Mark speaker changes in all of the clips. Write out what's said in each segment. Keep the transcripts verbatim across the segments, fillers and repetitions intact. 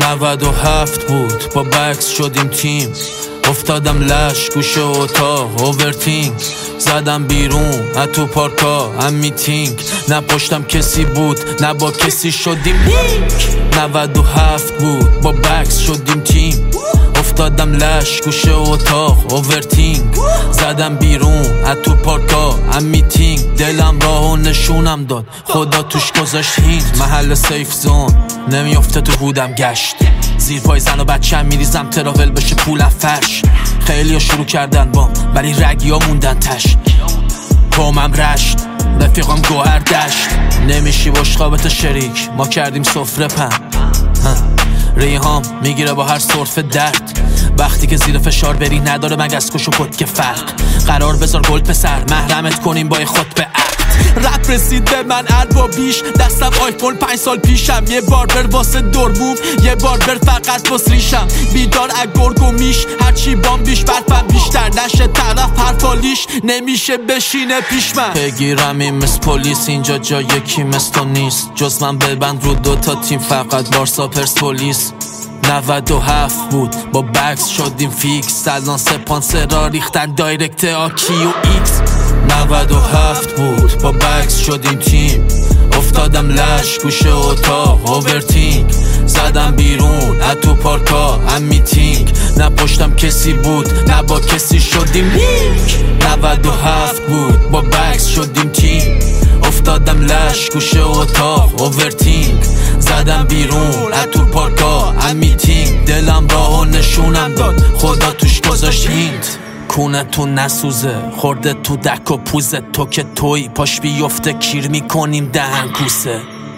Speaker 1: نود و هفت بود با بکس شدیم تیم، افتادم لش گوشه اتاق اوورتینگ، زدم بیرون از تو پارکا هم میتینگ، نه پشتم کسی بود نه با کسی شدیم لینک. نود و هفت بود با بکس شدیم تیم، افتادم لش گوشه اتاق اوورتینگ، زدم بیرون از تو پارکا هم میتینگ، دلم راهو نشونم داد خدا توش گذاشت هینت. محل سیف زون نمیافته تو بودم گشت، زیر پای زن و بچم میریزم تراول بشه پولم فرش. خیلی ها شروع کردن بام ولی رگی ها موندن تشت، قومم رشت رفیقم گوهر دشت، نمیشی باش خوابت شریک ما کردیم سفره پن. ریهام میگیره با هر صرف درد، وقتی که زیر فشار بری نداره مگس کش و کت که فرق. قرار بذار گل پسر محرمت کنیم با خود به عقد. رپ رسید به من اربابیش، دستم آیفون پنج سال پیشم، یه باربر واسه درموم یه باربر فقط واس ریشم، بیدار اگرگ و میش هرچی بام بیش برفم بیشتر نشه طرف حرفالیش نمیشه بشینه پیش من. بگیرم این مثل پلیس اینجا جا یکی مثل تو نیست، جز من ببند رو دوتا تیم فقط بارسا پرسپولیس. نود و هفت بود با بکس شدیم فیکس، الان سپانسر را ریختن دایرکت آکی و ایکس. نود و هفت بود با بکس شدیم تیم، افتادم لش گوشه اتاق اوورتینگ، زدم بیرون از تو پارکا هم میتینگ، نه پشتم کسی بود نه با کسی شدیم لینک. نود و هفت بود با بکس شدیم تیم، افتادم لش گوشه اتاق اوورتینگ، زدم بیرون از تو پارکا هم میتینگ، دلم راهو نشونم داد خدا توش گذاشت هینت. کونه تو نسوزه خورده تو دک و پوزه، تو که توی پاش بیفته کیر میکنیم دهن کوسه،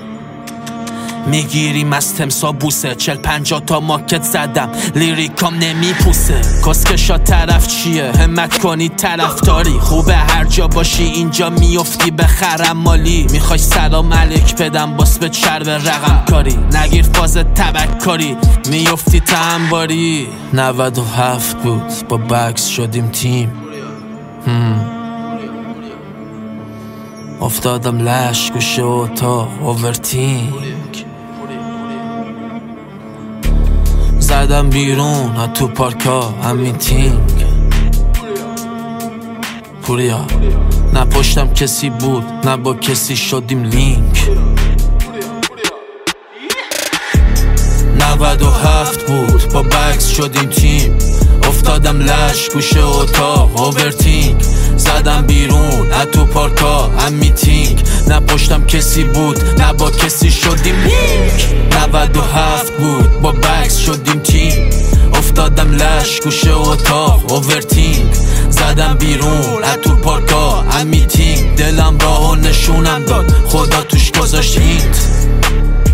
Speaker 1: میگیریم از تمسا بوسه، چل پنجا تا ماکت زدم لیریکام نمیپوسه. کسکشا طرف چیه همت کنی طرفداری، خوبه هر جا باشی اینجا میفتی به خرم مالی، میخوای سلام علیک بدم باس به چرب رقم کاری، نگیر فاز تبک کاری میفتی تنباری. نود و هفت بود با بکس شدیم تیم، هم. افتادم لش گوشه اتاق اوورتینگ، زدم بیرون از تو پارکا هم میتینگ. پوریا نه پشتم کسی بود نه با کسی شدیم لینک. نود و هفت بود با بکس شدیم تیم، افتادم لش گوشه اتاق اوورتینگ، زدم بیرون از تو پارکا هم میتینگ، نه پشتم کسی بود نه با کسی شدیم لینک. نود و هفت بود با بکس شدیم تیم، افتادم لش گوشه اتاق اوورتینگ، زدم بیرون از تو پارکا هم میتینگ، دلم راهو نشونم داد خدا توش گذاشت هینت.